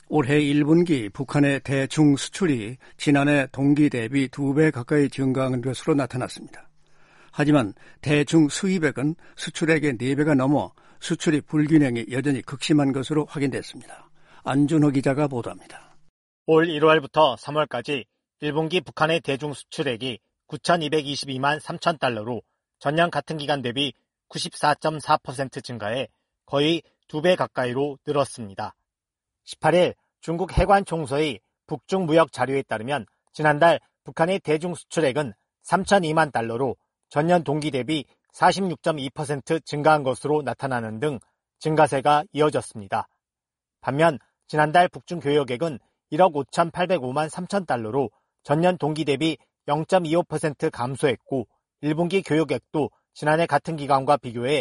올해 1분기 북한의 대중 수출이 지난해 동기 대비 2배 가까이 증가한 것으로 나타났습니다. 하지만 대중 수입액은 수출액의 4배가 넘어 수출이 불균형이 여전히 극심한 것으로 확인됐습니다. 안준호 기자가 보도합니다. 올 1월부터 3월까지 1분기 북한의 대중 수출액이 9,222만 3천 달러로 전년 같은 기간 대비 94.4% 증가해 거의 2배 가까이로 늘었습니다. 18일 중국 해관총서의 북중 무역 자료에 따르면 지난달 북한의 대중 수출액은 3,002만 달러로 전년 동기 대비 46.2% 증가한 것으로 나타나는 등 증가세가 이어졌습니다. 반면 지난달 북중 교역액은 1억 5,805만 3천 달러로 전년 동기 대비 0.25% 감소했고 1분기 교역액도 지난해 같은 기간과 비교해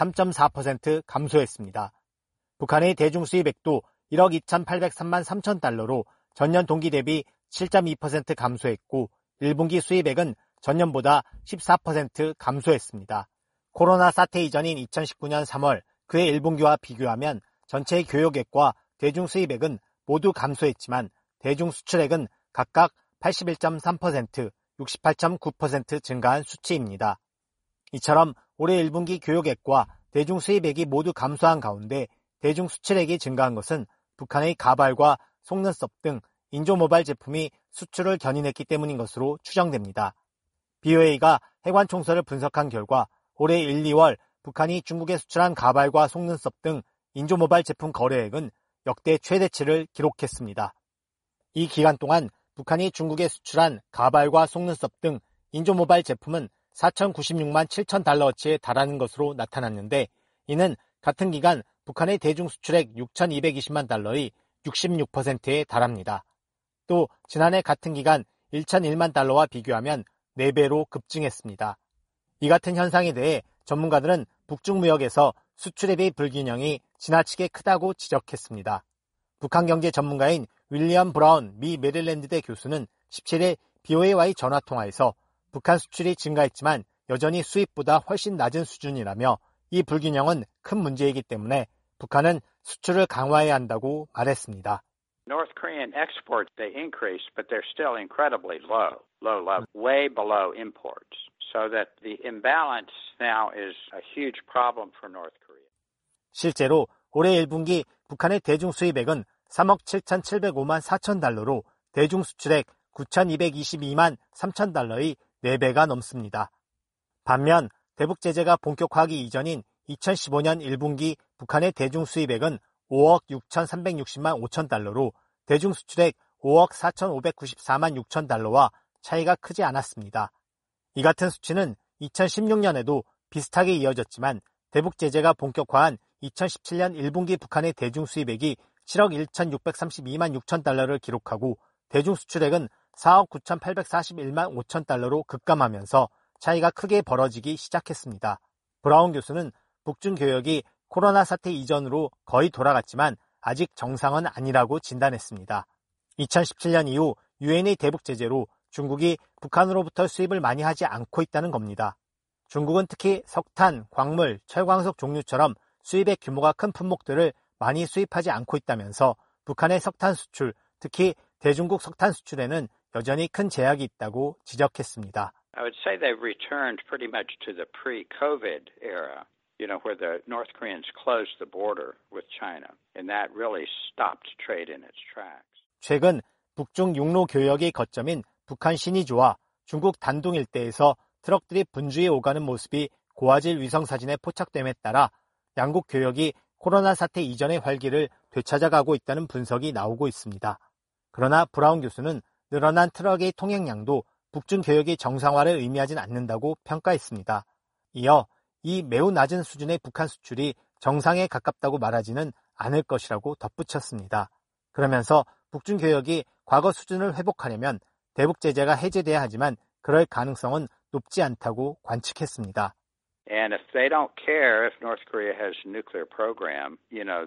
3.4% 감소했습니다. 북한의 대중 수입액도 1억 2,803만 3천 달러로 전년 동기 대비 7.2% 감소했고 1분기 수입액은 전년보다 14% 감소했습니다. 코로나 사태 이전인 2019년 3월 그해 1분기와 비교하면 전체 교역액과 대중 수입액은 모두 감소했지만 대중 수출액은 각각 81.3%, 68.9% 증가한 수치입니다. 이처럼 올해 1분기 교역액과 대중 수입액이 모두 감소한 가운데 대중 수출액이 증가한 것은 북한의 가발과 속눈썹 등 인조 모발 제품이 수출을 견인했기 때문인 것으로 추정됩니다. BOA가 해관 총서를 분석한 결과 올해 1, 2월 북한이 중국에 수출한 가발과 속눈썹 등 인조 모발 제품 거래액은 역대 최대치를 기록했습니다. 이 기간 동안 북한이 중국에 수출한 가발과 속눈썹 등 인조 모발 제품은 4,096만 7천 달러어치에 달하는 것으로 나타났는데 이는 같은 기간 북한의 대중 수출액 6,220만 달러의 66%에 달합니다. 또 지난해 같은 기간 1,001만 달러와 비교하면 4배로 급증했습니다. 이 같은 현상에 대해 전문가들은 북중 무역에서 수출입의 불균형이 지나치게 크다고 지적했습니다. 북한 경제 전문가인 윌리엄 브라운 미 메릴랜드대 교수는 17일 BOA와의 전화통화에서 북한 수출이 증가했지만 여전히 수입보다 훨씬 낮은 수준이라며 이 불균형은 큰 문제이기 때문에 북한은 수출을 강화해야 한다고 말했습니다. North Korean exports, they increased, but they're still incredibly low, way below imports. So that the imbalance now is a huge problem for North Korea. 실제로 올해 1분기 북한의 대중 수입액은 3억 7,705만 4천 달러로 대중 수출액 9,222만 3천 달러의 4배가 넘습니다. 반면 대북 제재가 본격화하기 이전인 2015년 1분기 북한의 대중 수입액은 5억 6,360만 5천 달러로 대중 수출액 5억 4,594만 6천 달러와 차이가 크지 않았습니다. 이 같은 수치는 2016년에도 비슷하게 이어졌지만 대북 제재가 본격화한 2017년 1분기 북한의 대중 수입액이 7억 1,632만 6천 달러를 기록하고 대중 수출액은 4억 9,841만 5천 달러로 급감하면서 차이가 크게 벌어지기 시작했습니다. 브라운 교수는 북중 교역이 코로나 사태 이전으로 거의 돌아갔지만 아직 정상은 아니라고 진단했습니다. 2017년 이후 유엔의 대북 제재로 중국이 북한으로부터 수입을 많이 하지 않고 있다는 겁니다. 중국은 특히 석탄, 광물, 철광석 종류처럼 수입의 규모가 큰 품목들을 많이 수입하지 않고 있다면서 북한의 석탄 수출, 특히 대중국 석탄 수출에는 여전히 큰 제약이 있다고 지적했습니다. I would say they've returned pretty much to the pre-COVID era, where the North Koreans closed the border with China, and that really stopped trade in its tracks. 최근 북중 육로 교역의 거점인 북한 신의주와 중국 단둥 일대에서 트럭들이 분주히 오가는 모습이 고화질 위성사진에 포착됨에 따라 양국 교역이 코로나 사태 이전의 활기를 되찾아가고 있다는 분석이 나오고 있습니다. 그러나 브라운 교수는 늘어난 트럭의 통행량도 북중 교역의 정상화를 의미하진 않는다고 평가했습니다. 이어 이 매우 낮은 수준의 북한 수출이 정상에 가깝다고 말하지는 않을 것이라고 덧붙였습니다. 그러면서 북중 교역이 과거 수준을 회복하려면 대북 제재가 해제돼야 하지만 그럴 가능성은 높지 않다고 관측했습니다. And if they don't care if North Korea has a nuclear program,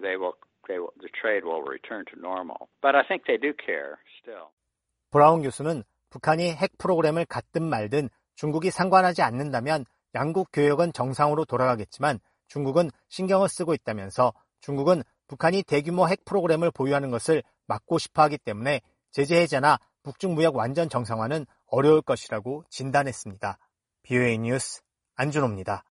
the trade will return to normal. But I think they do care still. 브라운 교수는 북한이 핵 프로그램을 갖든 말든 중국이 상관하지 않는다면 양국 교역은 정상으로 돌아가겠지만 중국은 신경을 쓰고 있다면서 중국은 북한이 대규모 핵 프로그램을 보유하는 것을 막고 싶어 하기 때문에 제재 해제나 북중 무역 완전 정상화는 어려울 것이라고 진단했습니다. BOA 뉴스 안준호입니다.